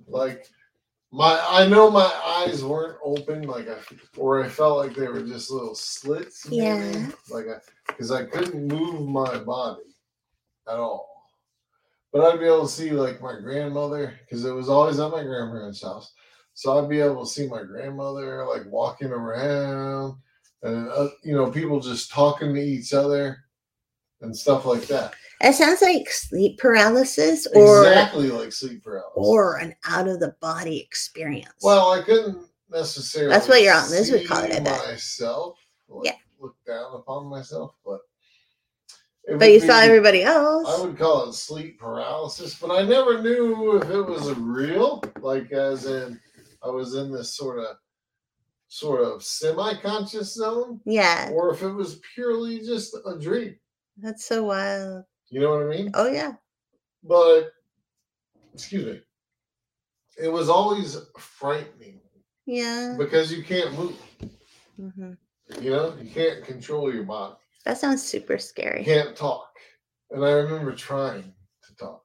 I know my eyes weren't open, or I felt like they were just little slits. Yeah. Because I couldn't move my body at all. But I'd be able to see my grandmother, because it was always at my grandparents' house. So I'd be able to see my grandmother walking around, and people just talking to each other and stuff like that. It sounds like sleep paralysis, or exactly like sleep paralysis, or an out of the body experience. Well, I couldn't necessarily. That's what your Aunt Liz would call it. I bet. Myself, look down upon myself, but It But would you saw be- everybody I else. would call it sleep paralysis, but I never knew if it was real, like as in I was in this sort of semi-conscious zone, Yeah, or if it was purely just a dream. that's so wild. You know what I mean? Oh yeah. But excuse me, it was always frightening Yeah. because you can't move. Hmm. You can't control your body. That sounds super You scary. can't talk. And I remember trying to talk.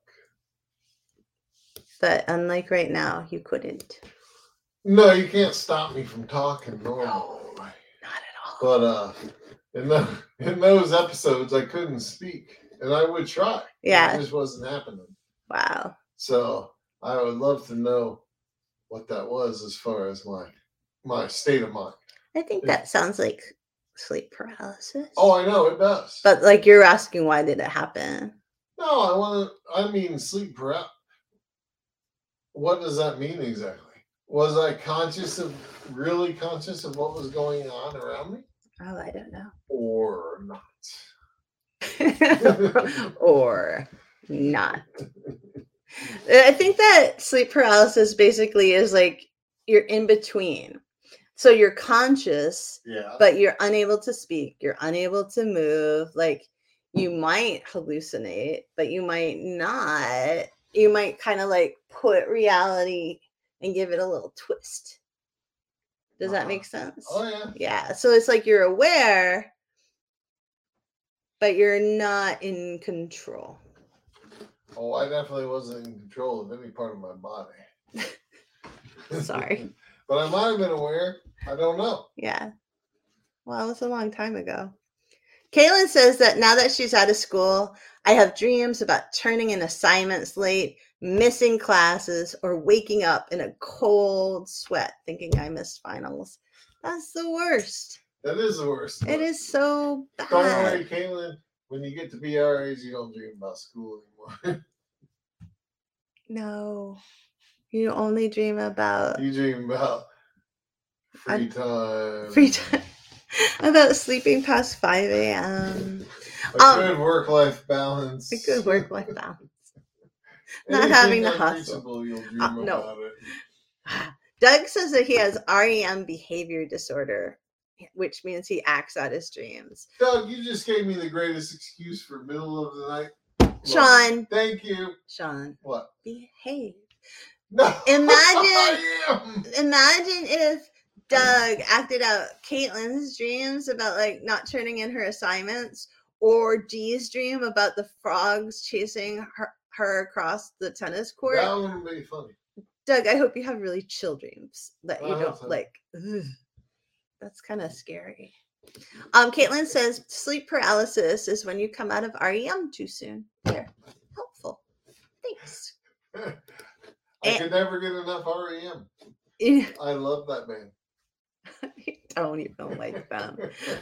But unlike right now, you couldn't. No, you can't stop me from talking normally. No, not at all. But in those episodes, I couldn't speak, and I would try. Yeah. It just wasn't happening. Wow. So I would love to know what that was as far as my state of mind. I think that sounds like sleep paralysis. Oh, I know it does. But like you're asking, why did it happen? No, I mean sleep paralysis. What does that mean exactly? Was I really conscious of what was going on around me? Oh, I don't know. Or not? Or not. I think that sleep paralysis basically is like you're in between. So you're conscious, Yeah. but you're unable to speak. You're unable to move. Like you might hallucinate, but you might not. You might kind of like put reality and give it a little twist. Does that make sense? Oh, yeah. Yeah. So it's like you're aware, but you're not in control. Oh, I definitely wasn't in control of any part of my body. Sorry. But I might have been aware. I don't know. Yeah. Well, it was a long time ago. Kaylin says that now that she's out of school, I have dreams about turning in assignments late, missing classes, or waking up in a cold sweat thinking I missed finals. That's the worst. That is the worst. It is so bad. Don't worry, Caitlin. When you get to be our age, you don't dream about school anymore. No. You only dream about You dream about free time. free time. About sleeping past 5 a.m. A good work-life balance. A good work-life balance. Not Anything having to hustle. unreachable, you'll dream No. about it. Doug says that he has REM behavior disorder, which means he acts out his dreams. Doug, you just gave me the greatest excuse for middle of the night. Sean. Thank you. Sean. What? Behave. No. Imagine if Doug acted out Caitlin's dreams about like not turning in her assignments, or Dee's dream about the frogs chasing her across the tennis court. That wouldn't be funny. Doug, I hope you have really chill dreams that you don't so. like. Ugh. That's kind of scary. Caitlin says sleep paralysis is when you come out of REM too soon. They're helpful. Thanks. I could never get enough REM. I love that band. I don't even like them.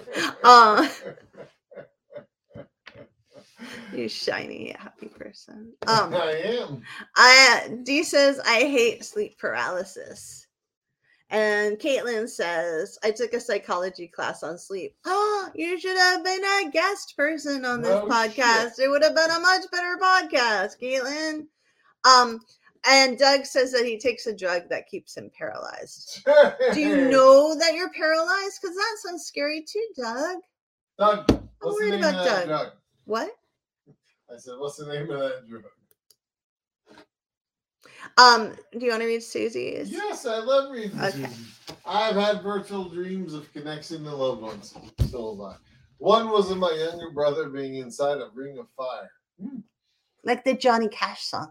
You shiny, happy person. I am. Dee says, I hate sleep paralysis. And Caitlin says, I took a psychology class on sleep. Oh, you should have been a guest person on this podcast. Shit. It would have been a much better podcast, Caitlin. And Doug says that he takes a drug that keeps him paralyzed. Do you know that you're paralyzed? Because that sounds scary too, Doug. Doug, what's the name of that drug? What? I said, what's the name of that drug? Do you want to read Susie's? Yes, I love reading Susie's. I've had virtual dreams of connection to loved ones still alive. One was of my younger brother being inside a ring of fire. Like the Johnny Cash song.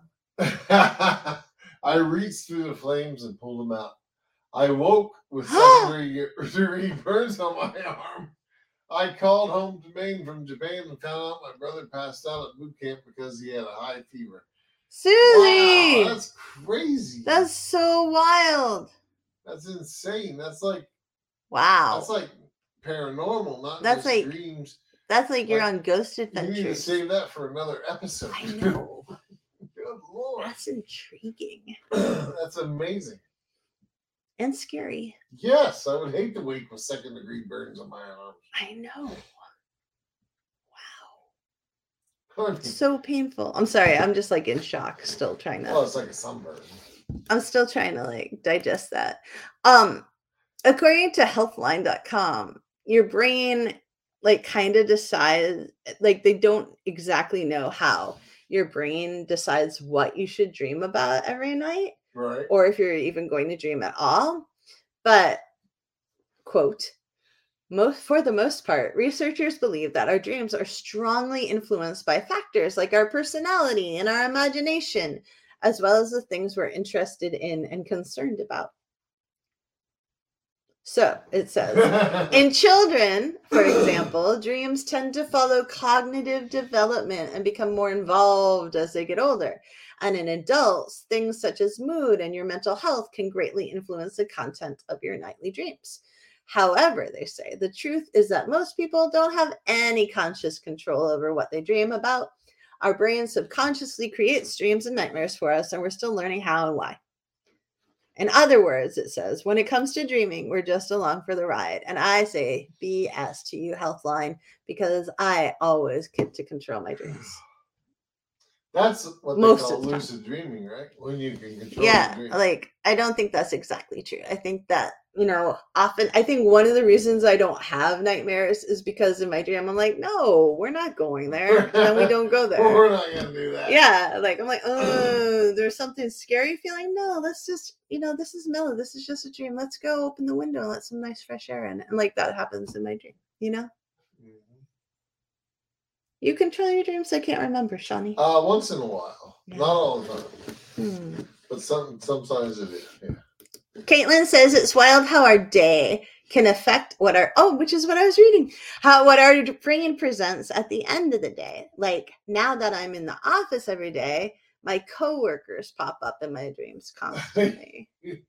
I reached through the flames and pulled him out. I woke with second-degree burns on my arm. I called home to Maine from Japan and found out my brother passed out at boot camp because he had a high fever. Susie! Wow, that's crazy. That's so wild. That's insane. That's like wow. That's like paranormal, not that's just like dreams. That's like you're on Ghost Adventures. You need to save that for another episode. I know. Good Lord. That's intriguing. That's amazing. And scary. Yes, I would hate to wake with second-degree burns on my arms. I know. Wow. So painful. I'm sorry. I'm just like in shock. Still trying Well, to. it's like a sunburn. I'm still trying to like digest that. According to healthline.com, your brain like kind of decides, like they don't exactly know how your brain decides what you should dream about every night, Right. or if you're even going to dream at all. But quote, for the most part, researchers believe that our dreams are strongly influenced by factors like our personality and our imagination, as well as the things we're interested in and concerned about. So it says, in children, for example, dreams tend to follow cognitive development and become more involved as they get older. And in adults, things such as mood and your mental health can greatly influence the content of your nightly dreams. However, they say the truth is that most people don't have any conscious control over what they dream about. Our brain subconsciously creates dreams and nightmares for us, and we're still learning how and why. In other words, it says, when it comes to dreaming, we're just along for the ride. And I say BS to you, Healthline, because I always get to control my dreams. That's what they call lucid dreaming, right? When you can control your dreams. Like, I don't think that's exactly true. I think that, often, I think one of the reasons I don't have nightmares is because in my dream, I'm like, no, we're not going there. And then we don't go there. Well, we're not going to do that. Yeah. Like, I'm like, oh, there's something scary feeling. No, let's just, this is mellow. This is just a dream. Let's go open the window and let some nice fresh air in. And like that happens in my dream, Mm-hmm. You control your dreams? I can't remember, Shawnee. Once in a while. Yeah. Not all the time. But sometimes it is, yeah. Caitlin says it's wild how our day can affect which is what I was reading, what our brain presents at the end of the day. Like now that I'm in the office every day, my coworkers pop up in my dreams constantly.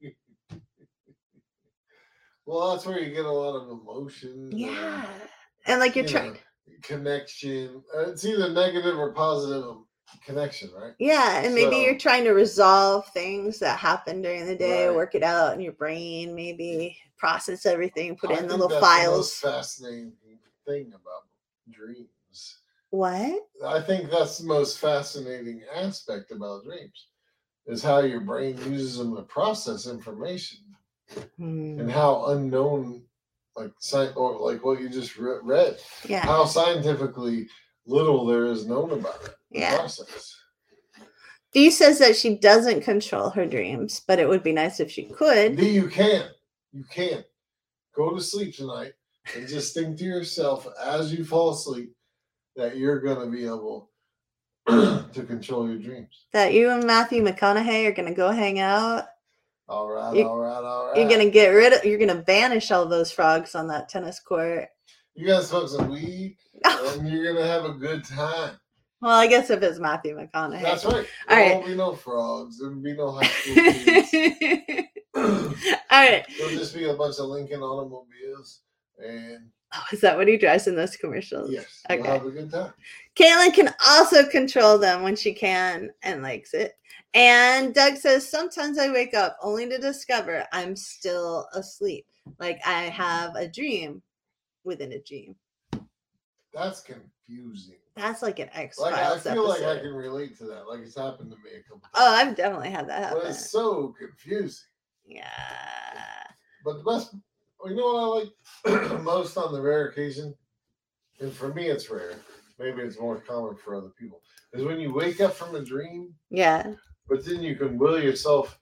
Well, that's where you get a lot of emotion. Yeah. And like you're trying connection. It's either negative or positive connection, right? Yeah, and maybe you're trying to resolve things that happen during the day, right. Work it out in your brain, maybe process everything, put it in the little files. That's the most fascinating thing about dreams. What? I think that's the most fascinating aspect about dreams, is how your brain uses them to process information, and how unknown, like what you just read, how scientifically little there is known about it. Process. Dee says that she doesn't control her dreams, but it would be nice if she could. Dee, you can. Go to sleep tonight and just think to yourself as you fall asleep that you're going to be able to control your dreams. That you and Matthew McConaughey are going to go hang out. All right. You're going to you're going to banish all those frogs on that tennis court. You guys smoke some weed and you're going to have a good time. Well, I guess if it's Matthew McConaughey. That's right. There won't be no frogs. There won't be no high school kids. All right. There'll just be a bunch of Lincoln automobiles. And is that what he drives in those commercials? Yes. Okay. We'll have a good time. Caitlin can also control them when she can and likes it. And Doug says, sometimes I wake up only to discover I'm still asleep. Like I have a dream within a dream. That's confusing. That's like an X-Files I feel episode. like I can relate to that. Like it's happened to me a couple times. Oh, I've definitely had that happen. But it's so confusing. Yeah. But the best, you know what I like most on the rare occasion, and for me it's rare, maybe it's more common for other people, is when you wake up from a dream. Yeah. But then you can will yourself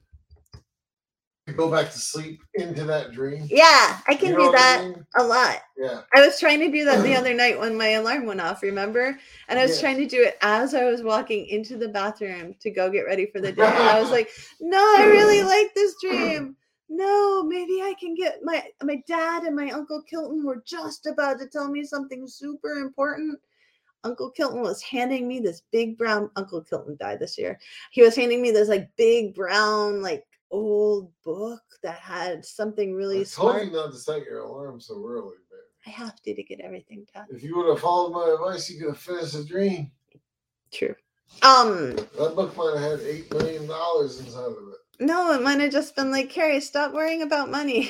to go back to sleep into that dream. Yeah, I can do that a lot. Yeah. I was trying to do that the other night when my alarm went off, remember? And I was trying to do it as I was walking into the bathroom to go get ready for the day. I was like, no, I really like this dream. No, maybe I can get my dad and my Uncle Kilton were just about to tell me something super important. Uncle Kilton was handing me this big brown, Uncle Kilton died this year. He was handing me this like big brown, like old book that had something really smart. I told you not to set your alarm so early, babe. I have to get everything done. If you would have followed my advice, you could have finished the dream. True. That book might have had $8 million inside of it. No, it might have just been like, Carrie, stop worrying about money.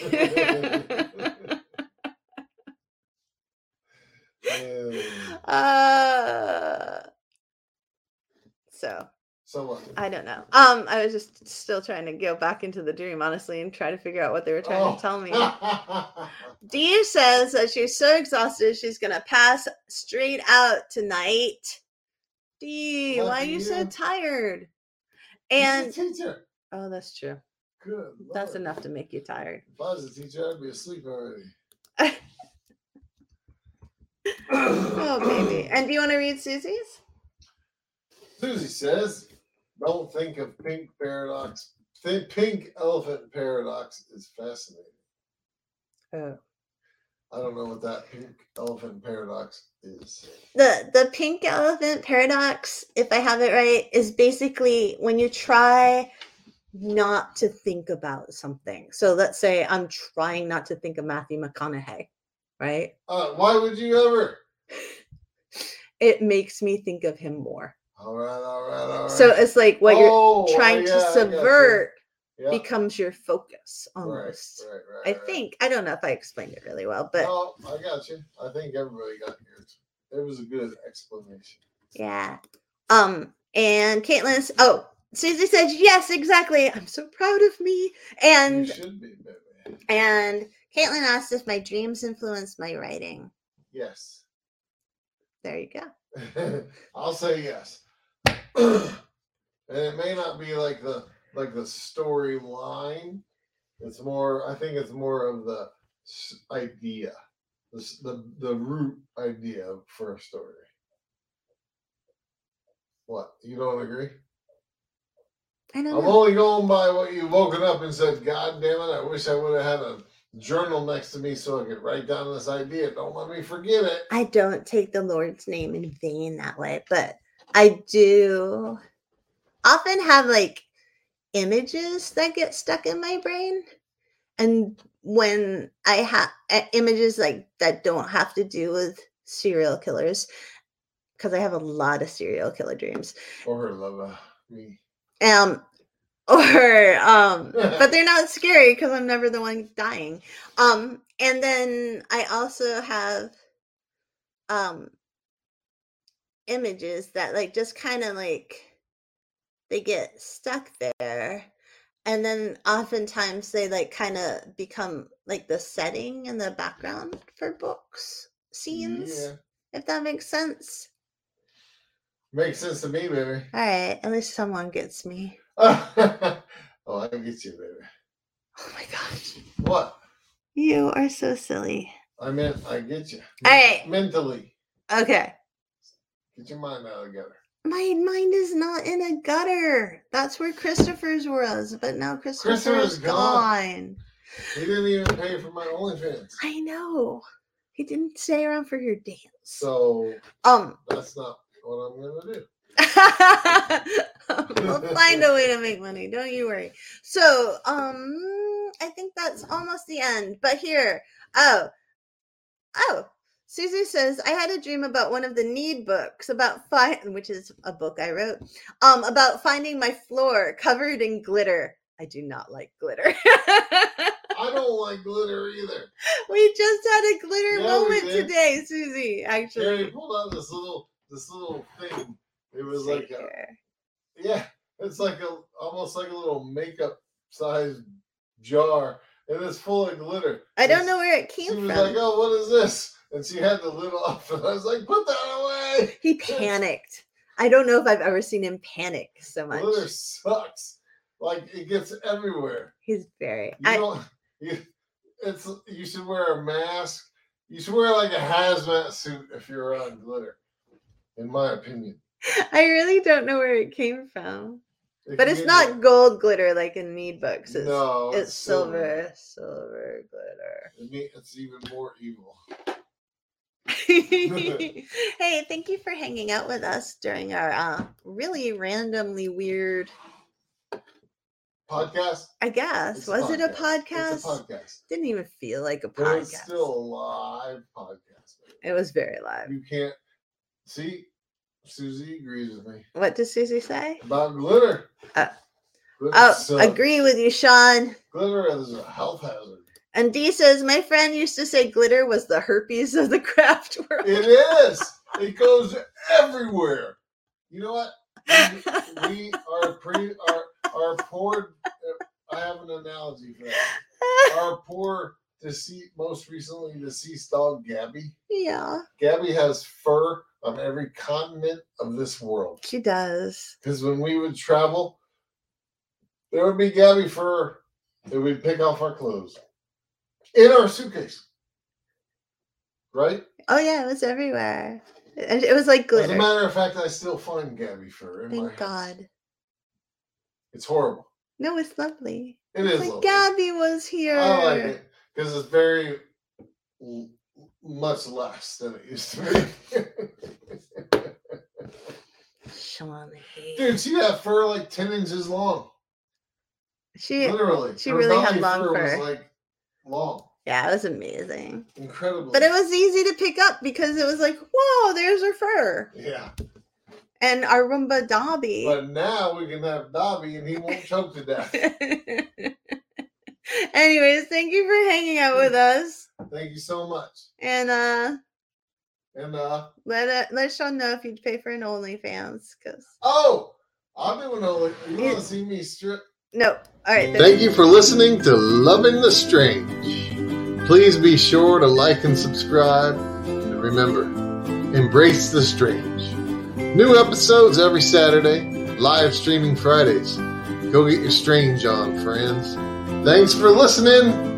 So what? I don't know. I was just still trying to go back into the dream, honestly, and try to figure out what they were trying to tell me. Dee says that she's so exhausted she's gonna pass straight out tonight. Dee, why are you so tired? And She's a teacher. Oh, that's true. Good Lord. That's enough to make you tired. If I was a teacher, I'd be asleep already. Oh, baby. And do you want to read Susie's? Susie says, don't think of pink paradox. Pink elephant paradox is fascinating. Oh. I don't know what that pink elephant paradox is. The pink elephant paradox, if I have it right, is basically when you try not to think about something. So let's say I'm trying not to think of Matthew McConaughey, right? Why would you ever? It makes me think of him more. All right. So it's like what you're trying to subvert becomes your focus almost. Right. I think. I don't know if I explained it really well, but no, I got you. I think everybody got yours. It was a good explanation. Yeah. And Caitlin, Susie said, yes, exactly. I'm so proud of me. And you should be, baby. And Caitlin asked if my dreams influenced my writing. Yes. There you go. I'll say yes. And it may not be like the storyline. It's more. I think it's more of the idea, the root idea for a story. What? You don't agree? I don't I'm know. only going by what you've woken up and said, God damn it, I wish I would have had a journal next to me so I could write down this idea. Don't let me forget it. I don't take the Lord's name in vain that way, but I do often have like images that get stuck in my brain. And when I have images like that don't have to do with serial killers, because I have a lot of serial killer dreams. Or love me. But they're not scary because I'm never the one dying. And then I also have images that like just kind of like they get stuck there, and then oftentimes they like kind of become like the setting and the background for books scenes. If that makes sense. Makes sense to me, baby. All right, at least someone gets me. Oh, I get you, baby. Oh my gosh. What? You are so silly. I meant I get you. All right. Mentally. Okay. Get your mind out of the gutter. My mind is not in a gutter. That's where Christopher's was, but now Christopher's gone. He didn't even pay for my OnlyFans. I know. He didn't stay around for your dance. So that's not what I'm gonna do. We'll find a way to make money. Don't you worry. So, I think that's almost the end. But here, Susie says, I had a dream about one of the Need books which is a book I wrote, about finding my floor covered in glitter. I do not like glitter. I don't like glitter either. We just had a glitter moment today, Susie. Actually, Carrie pulled out this little thing. It was like it's like almost like a little makeup sized jar, and it's full of glitter. I don't know where it came from. She was like, "Oh, what is this?" And she had the lid off, and I was like, "Put that away." He panicked. I don't know if I've ever seen him panic so much. Glitter sucks. Like it gets everywhere. He's very. You should wear a mask. You should wear like a hazmat suit if you're around glitter, in my opinion. I really don't know where it came from. But it's not gold glitter like in Need books. It's silver glitter. It's even more evil. Hey, thank you for hanging out with us during our really randomly weird podcast. I guess. Was it a podcast? It's a podcast. Didn't even feel like a podcast. But it's still a live podcast. It was very live. You can't see. Susie agrees with me. What does Susie say? About glitter. Agree with you, Sean. Glitter is a health hazard. And Dee says, my friend used to say glitter was the herpes of the craft world. It is. It goes everywhere. You know what? our poor. I have an analogy for that. Our poor most recently deceased dog, Gabby. Yeah. Gabby has fur on every continent of this world. She does. Because when we would travel, there would be Gabby fur that we'd pick off our clothes in our suitcase. Right? Oh, yeah, it was everywhere. And it was like glitter. As a matter of fact, I still find Gabby fur in my house. Thank God. It's horrible. No, it's lovely. It is like lovely. Gabby was here. I like it because it's very much less than it used to be. Sean, dude, she had fur like 10 inches long. Literally. She really had long fur. Was like long. Yeah, it was amazing. Incredible. But it was easy to pick up because it was like, whoa, there's her fur. Yeah. And our Roomba Dobby. But now we can have Dobby and he won't choke to death. Anyways, thank you for hanging out with us. Thank you so much. And let Sean know if you'd pay for an OnlyFans. I'll do an Only. You want to see me strip? No. All right. Thank you for listening to Loving the Strange. Please be sure to like and subscribe. And remember, embrace the strange. New episodes every Saturday, live streaming Fridays. Go get your strange on, friends. Thanks for listening.